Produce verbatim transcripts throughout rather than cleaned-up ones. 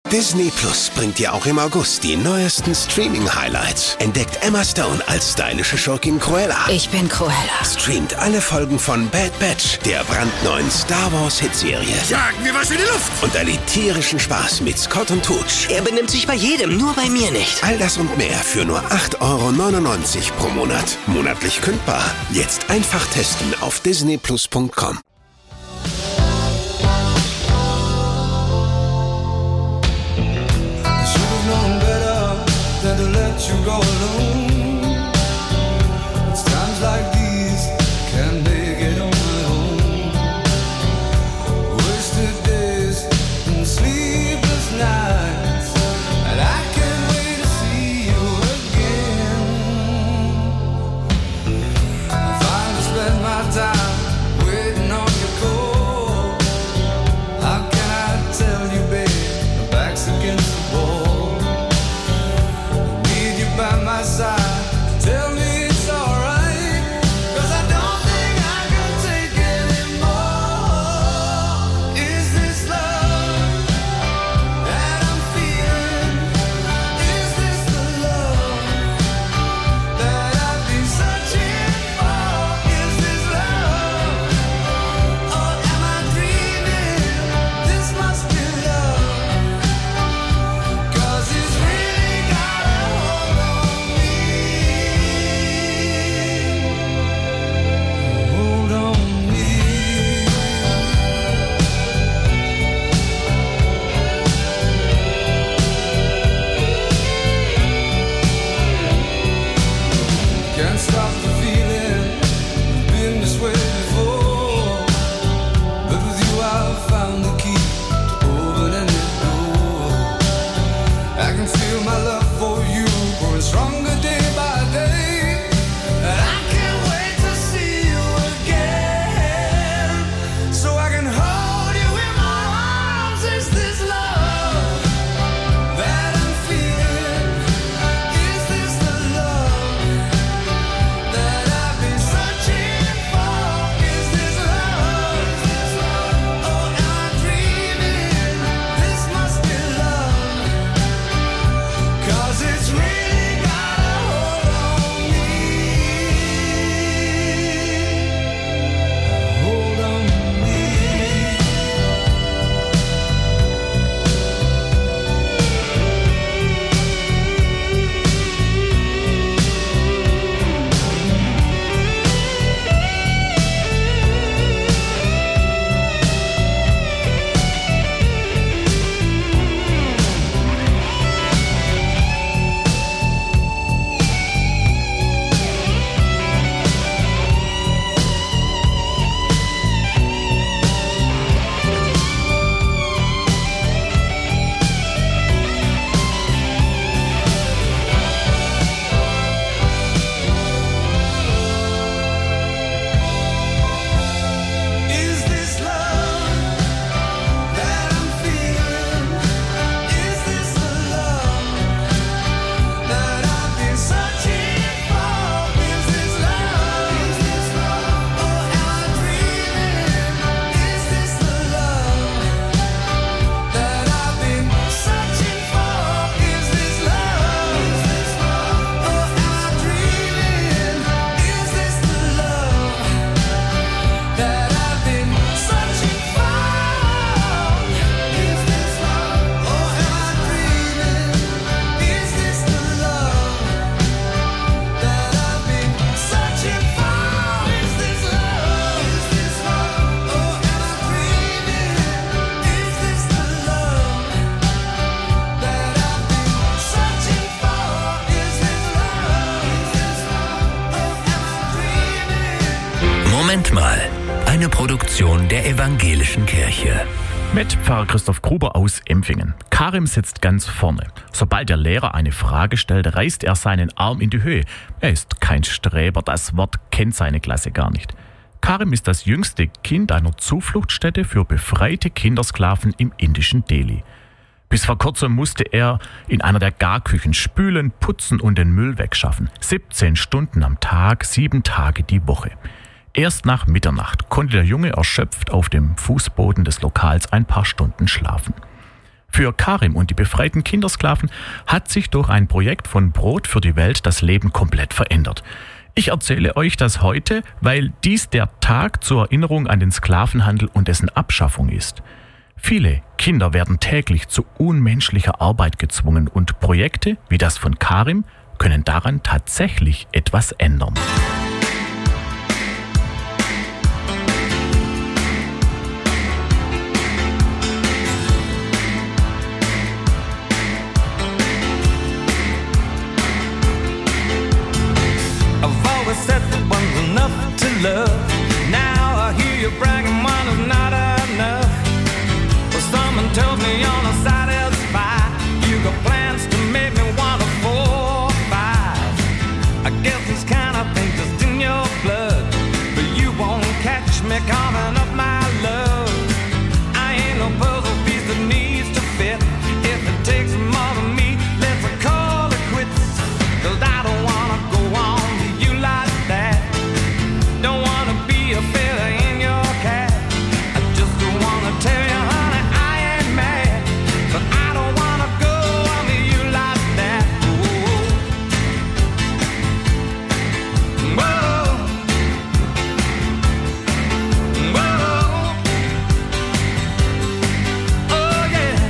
Disney Plus bringt dir auch im August die neuesten Streaming-Highlights. Entdeckt Emma Stone als stylische Schurkin Cruella. Ich bin Cruella. Streamt alle Folgen von Bad Batch, der brandneuen Star Wars Hitserie. Jagen wir was in die Luft! Und erlebt tierischen Spaß mit Scott und Tooch. Er benimmt sich bei jedem, nur bei mir nicht. All das und mehr für nur acht Euro neunundneunzig pro Monat. Monatlich kündbar. Jetzt einfach testen auf disney plus punkt com. Than to let you go alone. It's times like these can't make it on my own. Wasted days and sleepless nights, and I can't wait to see you again. I finally spend my time waiting on your call. How can I tell you, babe, my back's against the wall? By my side, tell me it's alright, 'cause I don't think I can take anymore. Is this love that I'm feeling? Is this the love that I've been searching for? Is this love, or am I dreaming? This must be love, 'cause it's really got a hold on. Can't stop the feeling, been this way before, but with you I've found the key to open any door. I can feel my love for you growing stronger day by day, and I can't wait to see you again, so I can hold you in my arms. Is this love that I'm feeling? Is this the love that I've been searching for? Is this love, or am I dreaming? This must be love, 'cause it's really got a hold on me. Hold on me. Is this love that I'm feeling? Is this the love that I've been searching for? Is this love? Is this love? Or am I dreaming? Is this the love that I've been searching for? Is this love? Is this love? Or am I dreaming? Is this the love that I've been searching for? Is this love, or am I dreaming? Is this the love that I've been searching for? Is this love, is this love, or am I dreaming? Is this the love that I've been searching for? Is this love, is this love, or am I dreaming? Moment mal, eine Produktion der Evangelischen Kirche. Mit Pfarrer Christoph Gruber aus Empfingen. Karim sitzt ganz vorne. Sobald der Lehrer eine Frage stellt, reißt er seinen Arm in die Höhe. Er ist kein Streber, das Wort kennt seine Klasse gar nicht. Karim ist das jüngste Kind einer Zufluchtsstätte für befreite Kindersklaven im indischen Delhi. Bis vor kurzem musste er in einer der Garküchen spülen, putzen und den Müll wegschaffen. siebzehn Stunden am Tag, sieben Tage die Woche. Erst nach Mitternacht konnte der Junge erschöpft auf dem Fußboden des Lokals ein paar Stunden schlafen. Für Karim und die befreiten Kindersklaven hat sich durch ein Projekt von Brot für die Welt das Leben komplett verändert. Ich erzähle euch das heute, weil dies der Tag zur Erinnerung an den Sklavenhandel und dessen Abschaffung ist. Viele Kinder werden täglich zu unmenschlicher Arbeit gezwungen und Projekte wie das von Karim können daran tatsächlich etwas ändern. Said that one's enough to love. Now I hear you bragging one is not enough. Well, someone tells me you're not satisfied. You got plans to make me want a four or five. I guess this kind of thing just in your blood, but you won't catch me carving up my love. I ain't no puzzle piece that needs to fit. If it takes more than me, let's call it quits. 'Cause I don't wanna go on to you like that. Don't wanna be a feather in your cap. I just don't wanna tell you, honey, I ain't mad, but I don't wanna go on to you like that. Whoa. Whoa. Whoa. Oh yeah.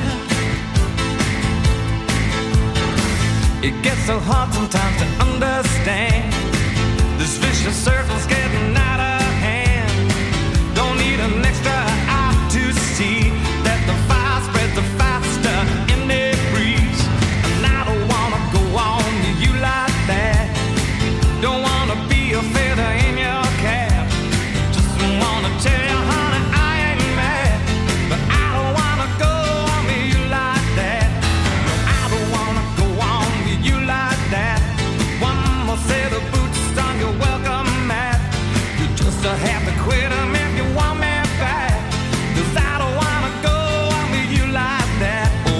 It gets so hard sometimes to understand. This vicious circle's getting out of hand. Don't need an extra eye to see that the fire spreads the faster in the breeze. And I don't wanna go on to you like that. Don't wanna be a feather in your cap. Just wanna tell you, honey, I ain't mad, but I don't wanna go on to you like that. No, I don't wanna go on to you like that. One more set of boots on your welcome mat. You just have to quit them if you want me back. 'Cause I don't wanna go on with you like that. Oh,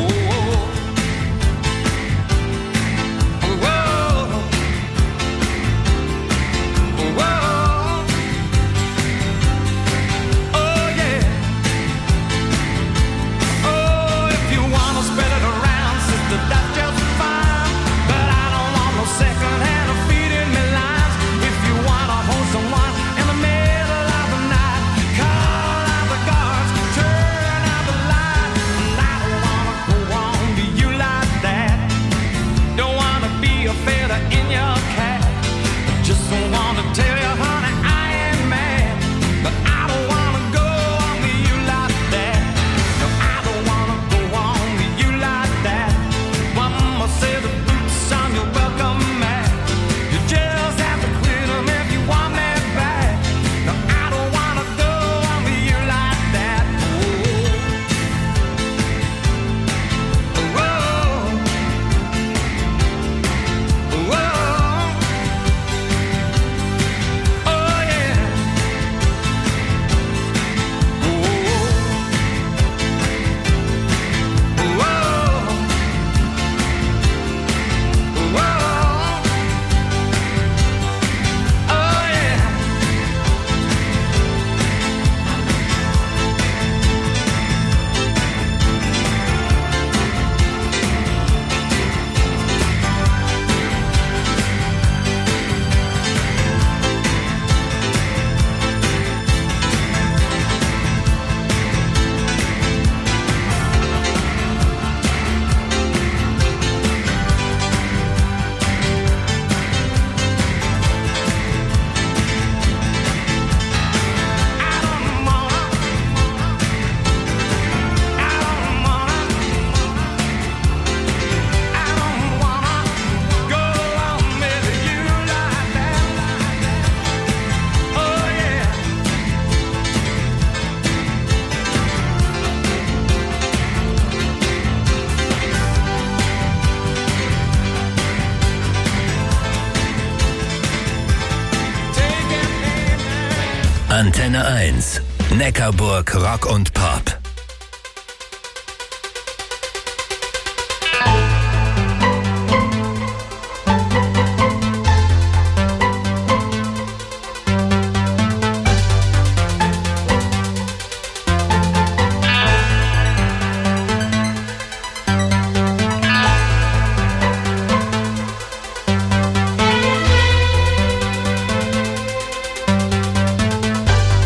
oh, oh, oh, oh, yeah. Oh, if you wanna spread it around, sister, that's just fine. But I don't want no second hand or feeding me lines. If you wanna hold someone in the middle of the night, call out the guards, turn out the light. And I don't wanna go on to you like that. Don't wanna be a feather in your cap. Just don't wanna tell you, honey, I ain't mad, but I don't wanna go on to you like that. No, I don't wanna go on to you like that. One more set of boots on your welcome mat. You just have to quit them if you want me back. No, I don't wanna go on to you like that. Oh, oh, oh, oh, yeah. Oh, oh, oh, oh, yeah. Antenne eins. Neckarburg Rock und Pop.